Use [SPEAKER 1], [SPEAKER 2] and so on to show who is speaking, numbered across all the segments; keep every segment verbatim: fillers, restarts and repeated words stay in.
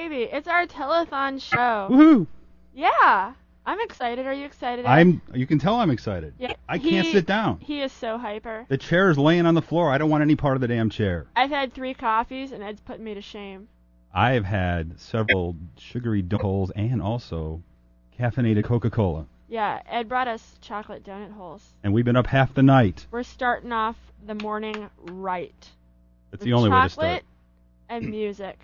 [SPEAKER 1] baby. It's our telethon show.
[SPEAKER 2] Woohoo!
[SPEAKER 1] Yeah. I'm excited. Are you excited? Ed?
[SPEAKER 2] I'm. You can tell I'm excited.
[SPEAKER 1] Yeah.
[SPEAKER 2] I
[SPEAKER 1] he,
[SPEAKER 2] can't sit down.
[SPEAKER 1] He is so hyper.
[SPEAKER 2] The chair is laying on the floor. I don't want any part of the damn chair.
[SPEAKER 1] I've had three coffees, and Ed's putting me to shame.
[SPEAKER 2] I've had several sugary donuts and also caffeinated Coca-Cola.
[SPEAKER 1] Yeah, Ed brought us chocolate donut holes.
[SPEAKER 2] And we've been up half the night.
[SPEAKER 1] We're starting off the morning right.
[SPEAKER 2] That's the only way to start.
[SPEAKER 1] Chocolate and music.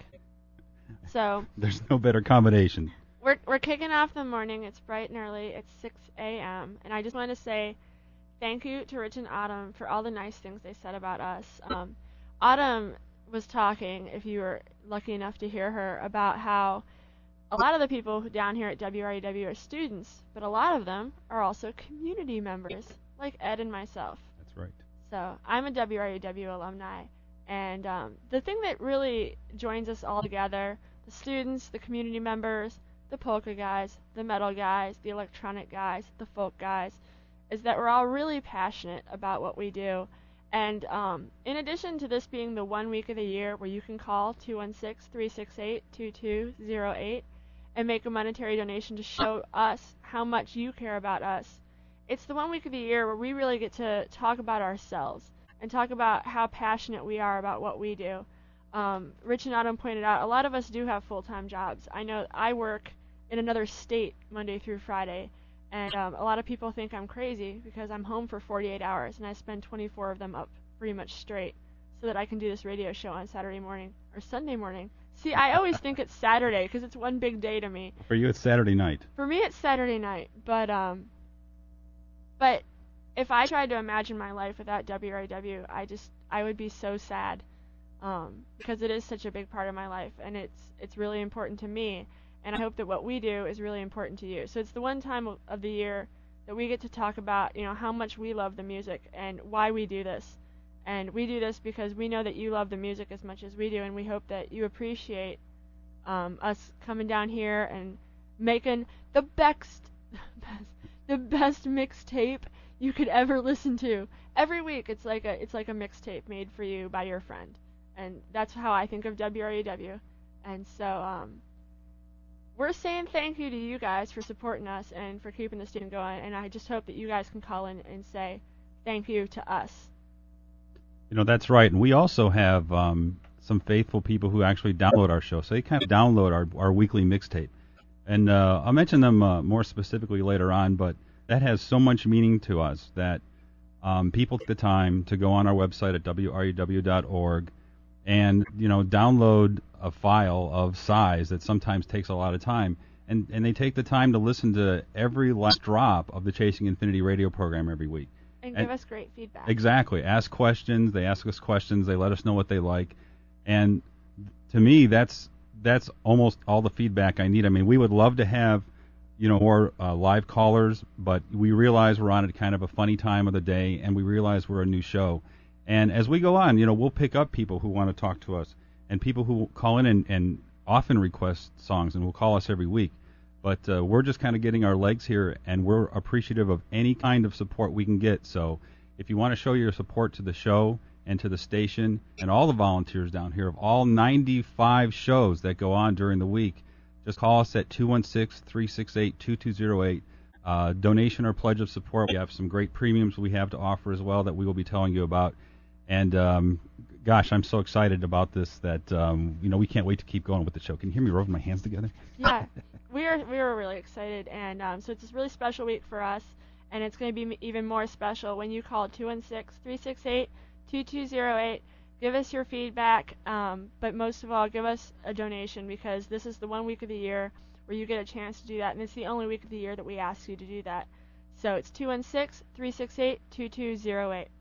[SPEAKER 1] So
[SPEAKER 2] there's no better combination.
[SPEAKER 1] We're we're kicking off the morning. It's bright and early. It's six a.m. And I just want to say thank you to Rich and Autumn for all the nice things they said about us. Um, Autumn was talking, if you were lucky enough to hear her, about how a lot of the people down here at W R U W are students, but a lot of them are also community members, like Ed and myself.
[SPEAKER 2] That's right.
[SPEAKER 1] So I'm a W R U W alumni, and um, the thing that really joins us all together, the students, the community members, the polka guys, the metal guys, the electronic guys, the folk guys, is that we're all really passionate about what we do. And um, in addition to this being the one week of the year where you can call two one six, three six eight, two two zero eight and make a monetary donation to show us how much you care about us, it's the one week of the year where we really get to talk about ourselves and talk about how passionate we are about what we do. Um, Rich and Autumn pointed out a lot of us do have full-time jobs. I know I work in another state Monday through Friday, and um, a lot of people think I'm crazy because I'm home for forty-eight hours and I spend twenty-four of them up pretty much straight so that I can do this radio show on Saturday morning or Sunday morning. See, I always think it's Saturday because it's one big day to me.
[SPEAKER 2] For you, it's Saturday night.
[SPEAKER 1] For me, it's Saturday night. But um, but if I tried to imagine my life without W R W, I just I would be so sad um, because it is such a big part of my life and it's it's really important to me. And I hope that what we do is really important to you. So it's the one time of the year that we get to talk about, you know, how much we love the music and why we do this. And we do this because we know that you love the music as much as we do, and we hope that you appreciate um, us coming down here and making the best, the best mixtape you could ever listen to. Every week, it's like a it's like a mixtape made for you by your friend, and that's how I think of W R U W. And so. Um, We're saying thank you to you guys for supporting us and for keeping the student going, and I just hope that you guys can call in and say thank you to us.
[SPEAKER 2] You know, that's right. And we also have um, some faithful people who actually download our show. So they kind of download our, our weekly mixtape. And uh, I'll mention them uh, more specifically later on, but that has so much meaning to us that um, people take the time to go on our website at W R U W dot org and, you know, download a file of size that sometimes takes a lot of time. And, and they take the time to listen to every last drop of the Chasing Infinity radio program every week.
[SPEAKER 1] And give and, us great feedback.
[SPEAKER 2] Exactly. Ask questions. They ask us questions. They let us know what they like. And to me, that's that's almost all the feedback I need. I mean, we would love to have, you know, more uh, live callers, but we realize we're on at kind of a funny time of the day, and we realize we're a new show. And as we go on, you know, we'll pick up people who want to talk to us and people who call in and, and often request songs and will call us every week. But uh, we're just kind of getting our legs here, and we're appreciative of any kind of support we can get. So if you want to show your support to the show and to the station and all the volunteers down here of all ninety-five shows that go on during the week, just call us at two one six, three six eight, two two zero eight. Uh, donation or pledge of support. We have some great premiums we have to offer as well that we will be telling you about. And, um, gosh, I'm so excited about this that, um, you know, we can't wait to keep going with the show. Can you hear me rubbing my hands together?
[SPEAKER 1] Yeah, we are we are really excited. And um, so it's a really special week for us. And it's going to be even more special when you call two one six, three six eight, two two zero eight. Give us your feedback. Um, but most of all, give us a donation because this is the one week of the year where you get a chance to do that. And it's the only week of the year that we ask you to do that. So it's two one six, three six eight, two two zero eight.